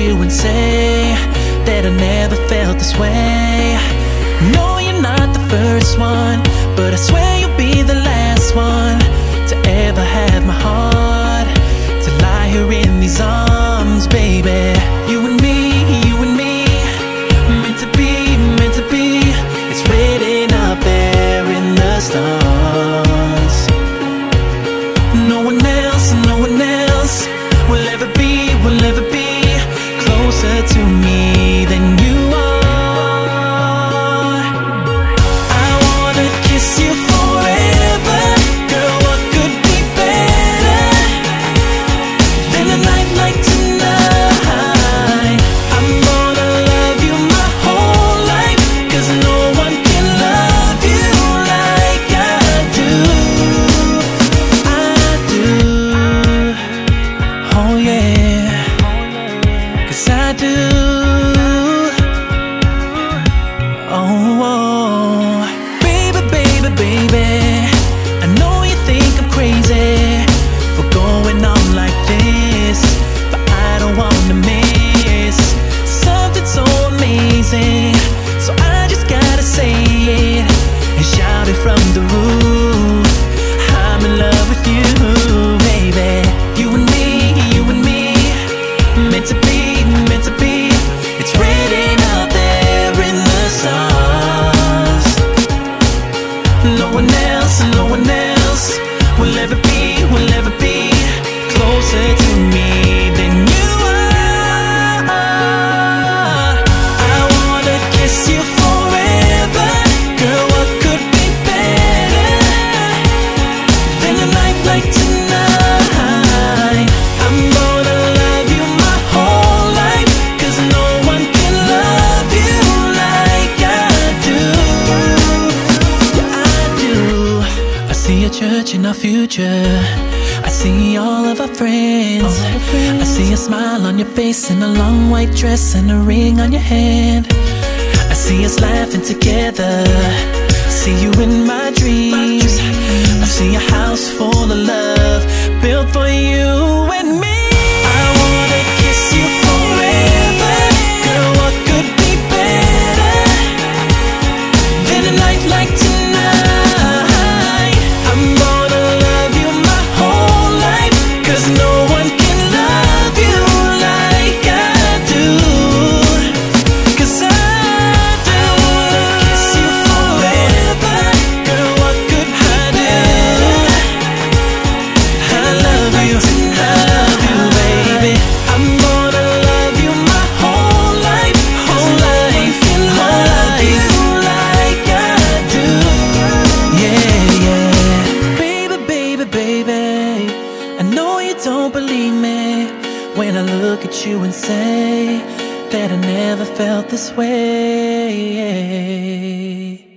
you and say that I never felt this way. No, you're not the first one, but I swear you'll be the last one to ever have my heart, to lie here in these arms, baby. You and me, meant to be, meant to be. It's written up there in the stars. No one else will ever be closer to me than you are. I wanna kiss you forever, girl, what could be better than a night like tonight? I'm gonna love you my whole life, 'cause no one can love you like I do. I do, oh yeah, 'cause I do. Oh, baby, baby, baby, I know you think I'm crazy for going on like this, but I don't wanna miss something so amazing. So I just gotta say it and shout it from the roof. I'm in love with you, baby. You and me, meant to be, meant to be. It's written out there in the stars. No one else will ever be closer to me than you are. I wanna kiss you forever, girl, what could be better than a night like tonight? I'm gonna love you my whole life, 'cause no one can love you like I do. Yeah, I do. I see a church in our future. I see all of our friends. I see a smile on your face and a long white dress and a ring on your hand. I see us laughing together. See you in my dreams. I see a house full of love built for you and me. I wanna kiss you forever, girl, what could be better than a night like tonight? I'm gonna love you my whole life, 'cause no one can love you like I do. 'Cause I do. I wanna kiss you forever, girl, what could I do? I love you, baby. I'm gonna love you my whole life, whole life, love you like I do. Yeah, yeah. Baby, baby, baby, I know you don't believe me when I look at you and say that I never felt this way.